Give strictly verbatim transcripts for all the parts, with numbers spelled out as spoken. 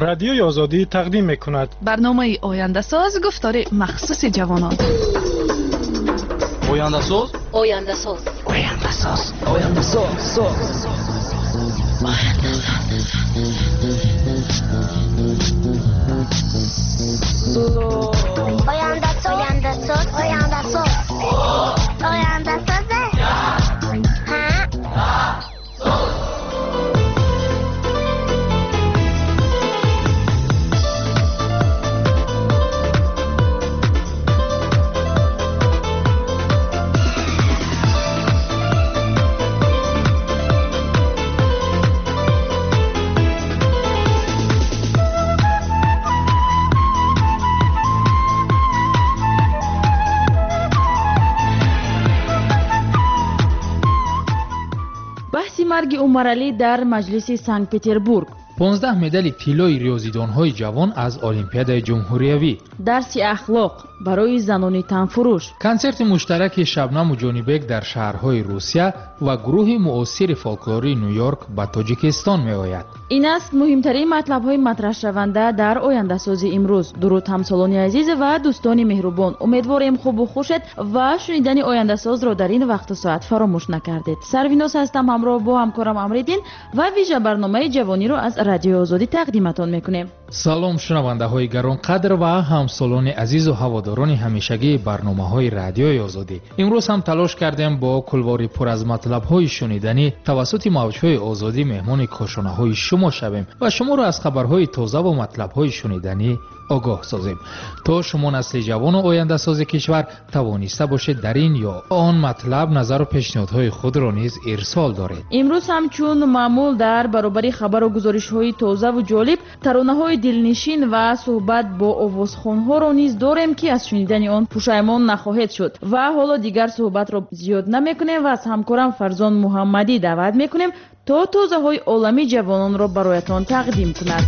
رادیوی آزادی تقدیم می‌کند برنامه آینده ساز گفتار مخصوص جوانان. آینده ساز آینده ساز آینده ساز آینده ساز آینده ساز آینده ساز آینده ساز آینده ساز مرگ عمرعلی در مجلس سنت پتربورگ. پانزده مدال طلای ریاضیدان‌های جوان از المپیادای جمهوریوی. درس اخلاق برای زنان تنفروش. کنسرت مشترک شبنم و جانی بیگ در شهرهای روسیه و گروه معاصر فولکلوری نیویورک به تاجیکستان می‌آید. این است مهمترین مطلب‌های مطرح شونده در آینده سازی امروز. درود همسالان عزیز و دوستان مهربان، امیدواریم خوب و خوشت و شنیدن آینده ساز را در این وقت و ساعت فراموش نکردید. سرویناس هستم، همراه با همکارم امریدین و ویژه برنامه جوانی را از رادیو آزادی تقدیمتان میکنیم. سلام شنونده های گرانقدر و همسالان عزیز و هواداران همیشگی برنامه های رادیو آزادی. امروز هم تلاش کردیم با کلواری پر از مطلب های شنیدنی توسط موجهای آزادی مهمان کاشانه های شما شویم و شما را از خبرهای تازه و مطلب های شنیدنی آگاه سازیم تا شما نسل جوان و آینده ساز کشور توانسته باشید در این یا آن مطلب نظر و پیشنهادهای خود را نیز ارسال دارید. امروز هم چون معمول در برابر خبر و گزارش های تازه و جالب ترانه های دلنشین و صحبت با آوازخوان ها را نیز داریم که از شنیدن آن پشیمان نخواهید شد و حالا دیگر صحبت را زیاد نمیکنیم و از همکارم فرزان محمدی دعوت میکنیم تا تازه های عالمی جوانان را برایتان تقدیم کند.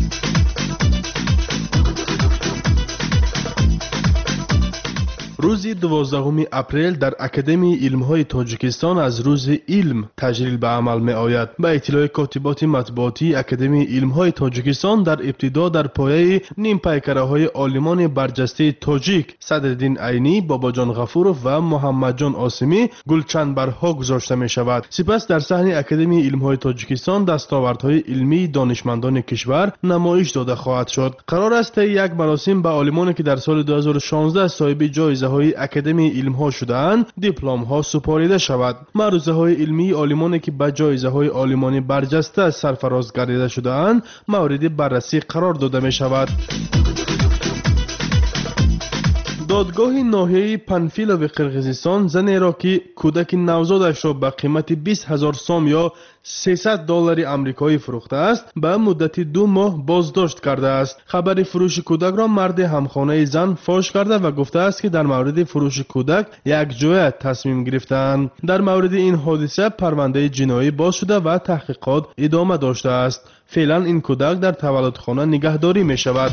روز دوازدهم اپریل در اکادمی علم‌های تاجیکستان از روز علم تجلیل به عمل می‌آید. به اطلاع کاتبات مطبوعاتی اکادمی علم‌های تاجیکستان در ابتدا در پایه نیم پیکره‌های عالمان برجسته تاجیک صدرالدین عینی، باباجان غفورов و محمدجان آسمی گلچنبرها گذاشته می‌شود. سپس در صحن اکادمی علم‌های تاجیکستان دستاوردهای علمی دانشمندان کشور نمایش داده خواهد شد. قرار است یک مراسم به عالمانی که در سال دو هزار و شانزده صاحب جایزه های اکادمی علم ها شده‌اند دیپلم ها سپاریده شود. معروضه های علمی عالمانی که به جایزه های عالمانی برجسته سرفراز گردیده شده‌اند مورد بررسی قرار داده می شود. دادگاه ناحیه پنفیلا و قرقیزستان زنی را که کودک نوزادش را به قیمت بیست هزار سام یا سیصد دلار آمریکایی فروخته است به مدت دو ماه بازداشت کرده است. خبر فروش کودک را مرد همخانه زن فاش کرده و گفته است که در مورد فروش کودک یک جای تصمیم گرفتند. در مورد این حادثه پرونده جنایی باز شده و تحقیقات ادامه داشته است. فعلا این کودک در تولدخانه نگهداری می شود.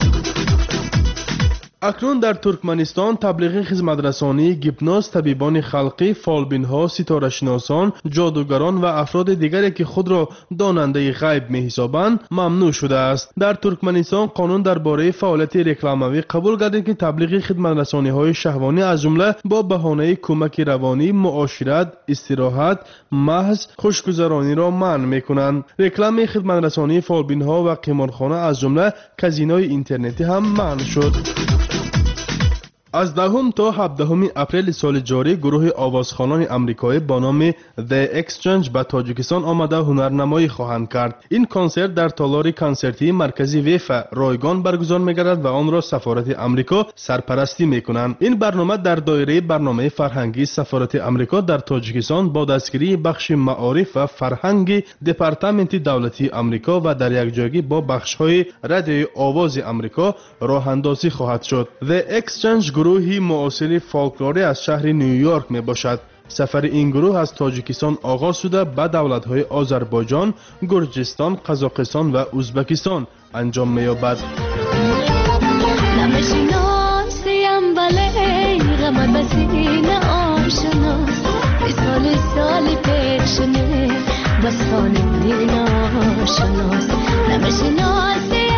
اکنون در ترکمنستان تبلیغ خدمترسانی گیپناز، طبیبان خلقی، فالبین‌ها، ستاره‌شناسان، جادوگران و افراد دیگری که خود را داننده غیب می‌حسابند ممنوع شده است. در ترکمنستان قانون درباره فعالیت رکلاموی قبول گردید که تبلیغ خدمترسانی‌های شهوانی از جمله با بهانه کمک روانی، معاشرت، استراحت، محض خوشگذرانی را منع می‌کنند. رکلام خدمترسانی فالبین‌ها و قمارخانه از جمله کازینوی اینترنتی هم منع شد. از دهم تا هفدهم اپریل سال جاری گروه آوازخوانان آمریکایی با نام The Exchange به تاجیکستان آمده هنرنمایی خواهند کرد. این کنسرت در تالار کنسرتی مرکزی ویفا رایگان برگزار می‌گردد و آن را سفارت آمریکا سرپرستی می‌کنند. این برنامه در دایره برنامه فرهنگی سفارت آمریکا در تاجیکستان با دستگیری بخش معارف و فرهنگی دپارتمنت دولتی آمریکا و در یکجایی با بخش‌های رادیو آواز آمریکا راه اندازی خواهد شد. The Exchange گروهی معاصر فولکلوری از شهر نیویورک می باشد. سفر این گروه از تاجیکستان آغاز شده به دولت‌های آذربایجان، گرجستان، قزاقستان و ازبکستان انجام می یابد. بس خانه دینا شناس نمیشناسی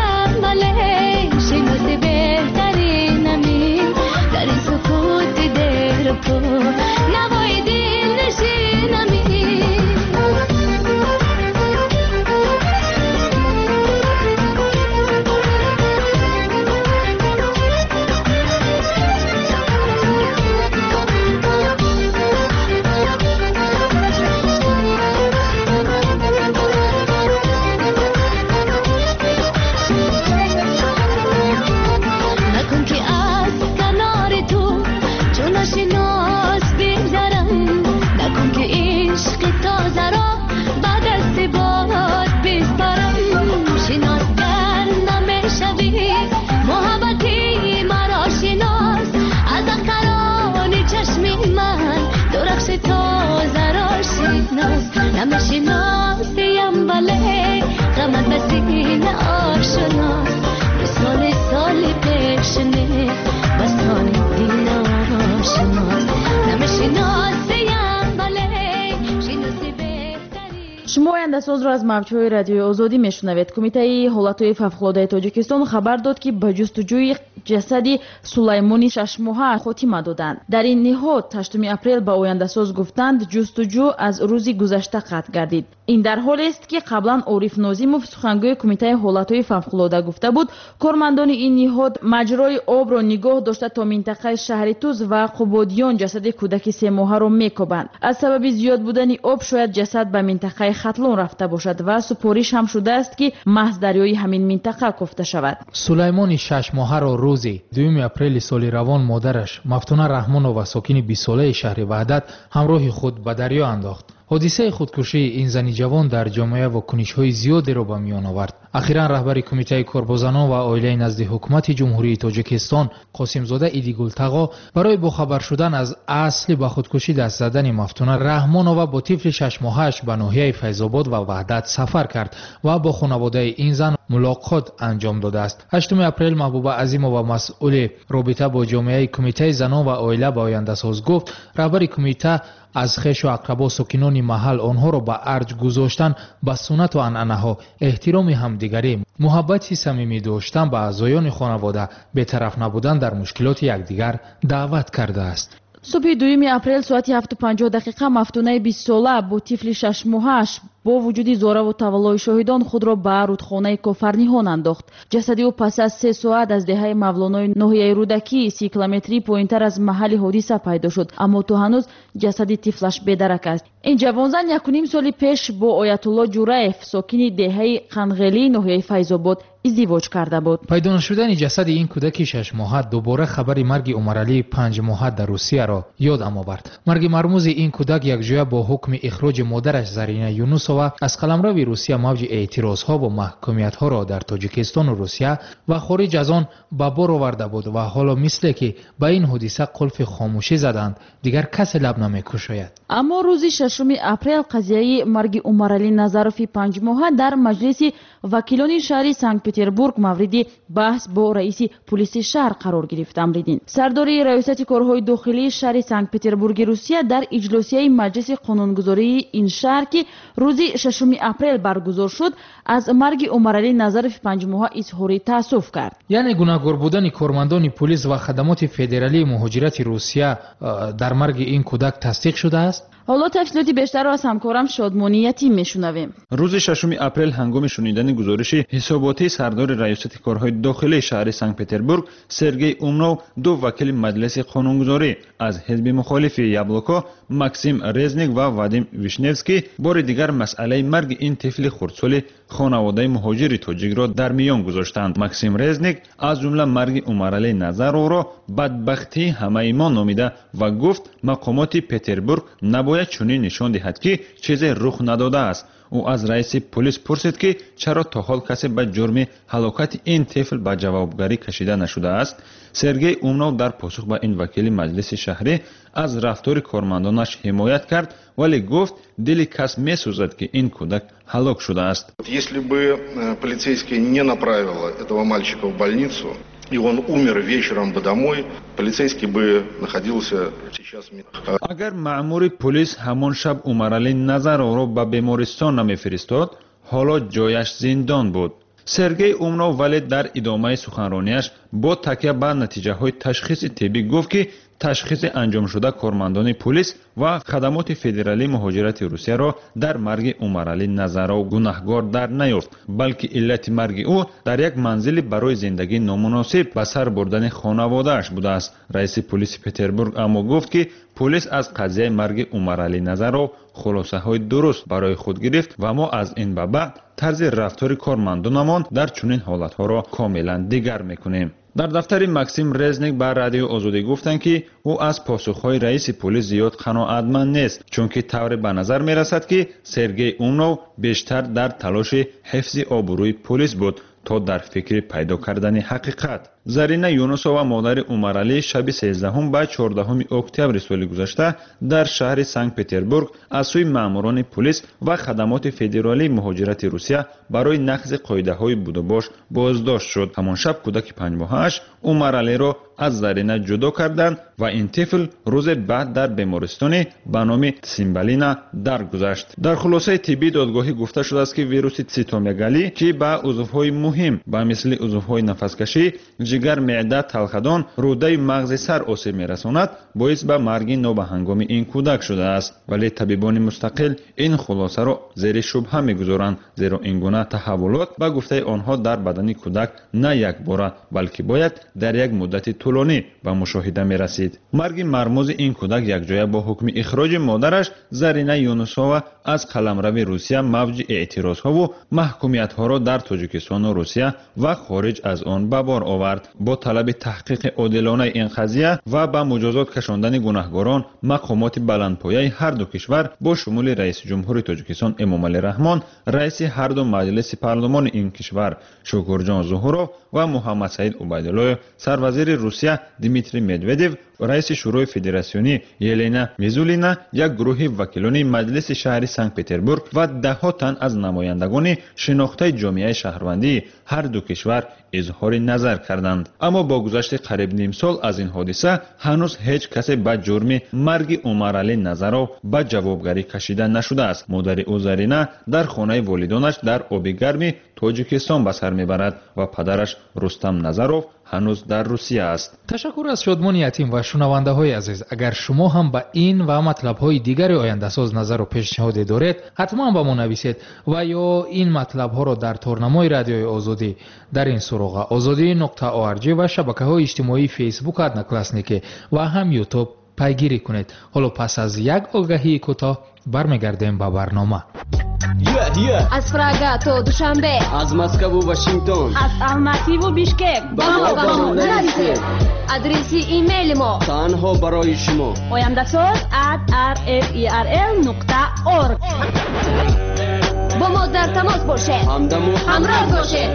ояндасоз ро аз мавҷҳои радиои озодӣ мешунавед. Кумитаи ҳолатҳои фавқулодаи тоҷикистон хабар дод, ки ба ҷустуҷӯи ҷасади Сулаймони шашмоҳа хотима доданд. дар ин ниҳод ҳаштуми апрел ба ояндасоз гуфтанд ҷустуҷӯ аз рӯзи гузашта қатъ гардид. ин дар ҳолест, ки қаблан Ориф Нозимов сухангӯи кумитаи ҳолатҳои фавқулода гуфта буд, кормандони ин ниҳод маҷрои обро нигоҳ дошта то минтақаи шаҳри Туз ва Қубодиён ҷасади кӯдаки се моҳаро мекобанд. аз сабаби зиёд будани об шояд ҷасад ба минтақаи Хатлон рафта бошад ва супориш ҳам шудааст, ки маҳз дарёи ҳамин минтақа кофта шавад. сулаймони шаш моҳаро рӯзи дуюми апрели соли равон модараш Мафтуна Раҳмонова сокини бисолаи шаҳри Ваҳдат ҳамроҳи худ ба дарё андохт. ҳодисаи худкушии ин зани ҷавон дар ҷомеа вокунишҳои зиёдеро ба миён овард. ахиран раҳбари кумитаи корбозанон ва оилаи назди ҳукумати ҷумҳурии Тоҷикистон Қосимзода Идигултағо барои бохабар шудан аз асли ба худкушӣ даст задани Мафтуна Раҳмонова бо тифли шашмоҳааш ба ноҳияи Файзобод ва Ваҳдат сафар кард ва бо хонаводаи ин зан мулоқот анҷом додааст. ҳаштуми апрел Маҳбуба Азимова, масъули робита бо ҷомеаи кумитаи занон ва оила ба ояндасоз гуфт, раҳбари кумита аз хешу ақрабо сокинони маҳал онҳоро ба арҷ гузоштан ба суннату анъанаҳо, эҳтироми ҳамдигарӣ, муҳаббати самимӣ доштан ба аъзоёни хонавода, бетараф набудан дар мушкилоти якдигар даъват кардааст. субҳи дуюми апрел соати ҳафту панҷоҳ дақиқа Мафтунаи бист сола бо тифли шашмоҳааш бо вуҷуди зораву таваллои шоҳидон худро ба рудхонаи Кофарниҳон андохт. ҷасади ӯ пас аз се соат аз деҳаи Мавлонои ноҳияи Рӯдакӣ си километрӣ поинтар аз маҳалли ҳодиса пайдо шуд, аммо то ҳанӯз ҷасади тифлаш бедарак аст. ин ҷавонзан якуним соли пеш бо Оятулло Ҷураев, сокини деҳаи Қанғелӣ, ноҳияи Файзобод издивоҷ карда буд. пайдо нашудани ҷасади ин кӯдаки шашмоҳа дубора хабари марги Умаралии панҷмоҳа дар Русияро ёдам овард. марги мармӯзи ин кӯдак якҷоя бо ҳукми ихроҷи модараш Зарина Юнусова аз қаламрави Русия мавҷи эътирозҳо ва маҳкумиятҳоро дар Тоҷикистону Русия ва хориҷ аз он ба бор оварда буд ва ҳоло мисле ки ба ин ҳодиса қулфи хомӯшӣ заданд, дигар касе лаб намекушояд. аммо рӯзи шашуми апрел қазияи марги Умарали Назарофи панҷмоҳа дар маҷлиси вакилони шаҳри Санкт-Петербург мавриди баҳс бо раиси пулиси шаҳр қарор гирифт. Амриддин, сардори раёсати корҳои дохилии шаҳри Санкт-Петербурги Русия, дар иҷлосияи маҷлиси қонунгузории ин шаҳр, ки рӯзи шашуми апрел баргузор шуд, аз марги Умарали Назарофи панҷмоҳа изҳори таассуф кард. яъне гунаҳгор будани кормандони пулис ва хадамоти федералии муҳоҷирати Русия дар марги ин кӯдак тасдиқ шудааст. ҳоло тафсилоти бештарро аз ҳамкорам Шодмони Ятим мешунавем. рӯзи шашуми апрел ҳангоми шунидани гузориши ҳисоботии сардори раёсати корҳои дохилии шаҳри Санкт-Петербург Сергей Умнов, ду вакили маҷлиси қонунгузорӣ аз ҳизби мухолифи Яблоко Максим Резник ва Вадим Вишневский бори дигар масъалаи марги ин тифли хурдсоли хонаводаи муҳоҷири тоҷикро дар миён гузоштанд. Максим Резник аз ҷумла марги Умарали Назаровро бадбахтии ҳамаи мо номида ва гуфт мақомоти Петербург набояд чунин нишон диҳад, ки чизе рух надодааст. ӯ аз раиси пулис пурсид, ки чаро то ҳол касе ба ҷурми ҳалокати ин тифл ба ҷавобгарӣ кашида нашудааст. Сергей Умнов дар посух ба ин вакили маҷлиси шаҳрӣ аз рафтори кормандонаш ҳимоят кард, вале гуфт дили кас месӯзад, ки ин кӯдак ҳалок шудааст. Если бы полицейские не направило этого мальчика в больницу, и он умер вечером бы домой, полицейский бы находился сейчас... агар маъмури пулис ҳамон шаб Умарали Назаровро ба бемористон намефиристод, ҳоло ҷояш зиндон буд. Сергей Умнов вале дар идомаи суханронияш бо такя ба натиҷаҳои ташхиси тиббӣ гуфт, ки ташхиси анҷомшуда кормандони пулис ва хадамоти федералии муҳоҷирати Русияро дар марги Умарали Назаров гунаҳгор дар наёфт, балки иллати марги ӯ дар як манзили барои зиндагӣ номуносиб ба сар бурдани хонаводааш будааст. раиси пулиси Петербург аммо гуфт, ки пулис аз қазияи марги Умарали Назаров хулосаҳои дуруст барои худ гирифт ва мо аз ин ба баъд тарзи рафтори кормандонамон дар чунин ҳолатҳоро комилан дигар мекунем. дар дафтари Максим Резник ба Радиои Озодӣ гуфтанд, ки ӯ аз посухҳои раиси пулис зиёд қаноатманд нест, чунки тавре ба назар мерасад, ки Сергей Умнов бештар дар талоши ҳифзи обрӯи пулис буд то дар фикри пайдо кардани ҳақиқат. зарина юнусова модари умаралӣ шаби сездаҳум ба чордаҳуми октябри соли гузашта дар шаҳри санкт петербург аз сӯи маъмурони полис ва хадамоти федералии муҳоҷирати русия барои нақзи қоидаҳои будубош боздошт шуд. ҳамон шаб кӯдаки панҷмоҳааш умаралиро аз зарина ҷудо карданд ва ин тифл рӯзе баъд дар бемористоне ба номи симбалина даргузашт. дар хулосаи тиббии додгоҳӣ гуфта шудааст ки вируси цитомегалӣ ки ба узвҳои муҳим ба мисли узвҳои нафаскашӣ, ҷигар, меъда, талхадон, рӯдаи мағзи сар осеб мерасонад, боис ба марги нобаҳангоми ин кӯдак шудааст. вале табибони мустақил ин хулосаро зери шубҳа мегузоранд, зеро ин гуна таҳаввулот ба гуфтаи онҳо дар бадани кӯдак на якбора, балки бояд дар як муддати тӯлонӣ ба мушоҳида мерасид. марги мармӯзи ин кӯдак якҷоя бо ҳукми ихроҷи модараш Зарина Юнусова аз қаламрави Русия мавҷи эътирозҳову маҳкумиятҳоро дар Тоҷикистону Русия ва хориҷ аз он ба бор овард. бо талаби таҳқиқи одилонаи ин қазия ва ба муҷозот кашондани гунаҳгорон, мақомоти баландпояи ҳарду кишвар бо шумули раиси ҷумҳури Тоҷикистон Эмомалӣ Раҳмон, раиси ҳарду маҷлиси парлумони ин кишвар Шукурҷон Зуҳуров ва Муҳаммад Саид Убайдуллоев, сарвазири Русия Дмитрий Медведев, раиси шӯрои федератсионӣ Елена Мизулина, як гурӯҳи вакилони маҷлиси шаҳри Санкт Петербург ва даҳҳо тан аз намояндагони шинохтаи ҷомеаи шаҳрвандии ҳарду кишвар изҳори назар карданд. аммо бо гузашти қариб ним сол аз ин ҳодиса ҳанӯз ҳеҷ касе ба ҷурми марги Умаралӣ Назаров ба ҷавобгарӣ кашида нашудааст. модари ӯ Зарина дар хонаи волидонаш дар оби гарми Тоҷикистон ба сар мебарад ва падараш Рустам Назаров ҳанӯз дар Русия аст. ташаккур аз Шодмони Ятим ва шунавандаҳои азиз. агар шумо ҳам ба ин ва матлабҳои дигари ояндасоз назару пешниҳоде доред, ҳатман ба мо нависед ва ё ин матлабҳоро дар торнамои радиои Озодӣ дар ин суроға озодӣ нуқта орг ва шабакаҳои иҷтимоии Facebook Одноклассники ва ҳам YouTube пайгирӣ кунед. ҳоло пас аз як огаҳии кӯтоҳ бармегардем ба барнома. аз Прага то Душанбе, аз Москву Вашингтон, аз Алмативу Бишкек ба мо ба мо нависед. адреси имейли мо танҳо барои шумо ояндасоз at r f e r l нуқта org. бо мо дар тамос бошед, ҳамдаму ҳамроҳ бошед.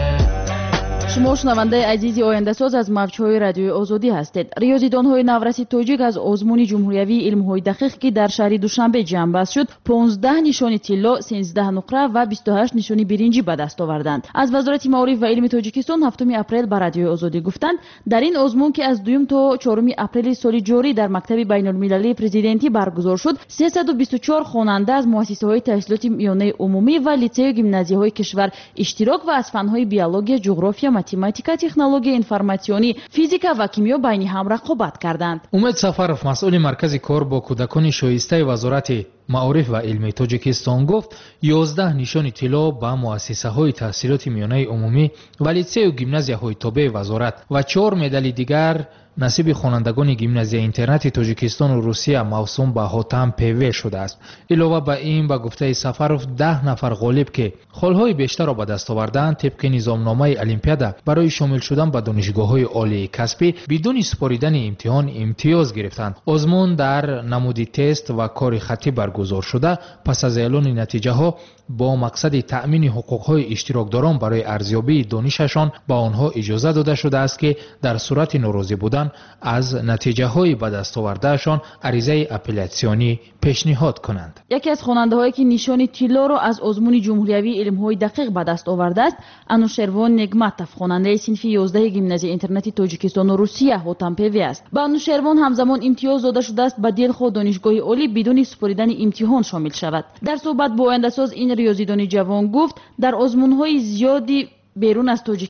шумо шунавандаи азизи ояндасоз аз мавҷҳои радиои Озодӣ ҳастед. риёзидонҳои навраси тоҷик аз озмуни ҷумҳуриявии илмҳои дақиқ ки дар шаҳри Душанбе ҷамъбаст шуд, понздаҳ нишони тилло, сенздаҳ нуқра ва бисту ҳашт нишони биринҷӣ ба даст оварданд. аз вазорати маориф ва илми Тоҷикистон ҳафтуми апрел ба радиои Озодӣ гуфтанд, дар ин озмун ки аз дуюм то чоруми апрели соли ҷорӣ дар мактаби байнулмилалии президентӣ баргузор шуд, сесаду бисту чор хонанда аз муассисаҳои таҳсилоти миёнаи умумӣ ва литсею гимназияҳои кишвар иштирок ва аз фанҳои биология, ҷуғрофия, математика, технология информатсионӣ, физика ва кимиё байни ҳам рақобат карданд. умед Сафаров, масъули маркази кор бо кӯдакони шоистаи вазорати маориф ва илми Тоҷикистон гуфт, ёздаҳ нишони тилло ба муассисаҳои таҳсилоти миёнаи умумӣ ва литсею гимназияҳои тобеи вазорат ва чор медали дигар насиби хонандагони гимназияи интернати Тоҷикистону Русия мавсум ба ҳотам пв шудааст. илова ба ин ба гуфтаи Сафаров даҳ нафар ғолиб ки холҳои бештарро ба даст оварданд, тибқи низомномаи олимпиада барои шомил шудан ба донишгоҳҳои олии касбӣ бидуни супоридани имтиҳон имтиёз гирифтанд. озмун дар намуди тест ва кори хатӣ баргузор шуда, пас аз эълони натиҷаҳо бо мақсади таъмини ҳуқуқҳои иштирокдорон барои арзёбии донишашон ба онҳо иҷоза дода шудааст ки дар сурати норозӣ будан аз натиҷаҳои ба дастовардаашон аризаи апеллясионӣ пешниҳод кунанд. яке аз хонандаҳое ки нишони тиллоро аз озмуни ҷумҳуриявии илмҳои дақиқ ба даст овардааст, Анушервон Негматов, хонандаи синфи ёздаҳи гимназияи интернати Тоҷикистону Русия ҳотам пв аст. ба Анушервон ҳамзамон имтиёз дода шудааст ба дилхоҳ донишгоҳи олӣ бидуни супоридани имтиҳон шомил шавад. дар суҳбат бо ояндасоз ин риёзидони ҷавон гуфт, дар озмунҳои зиёди берун аз Тоҷикистон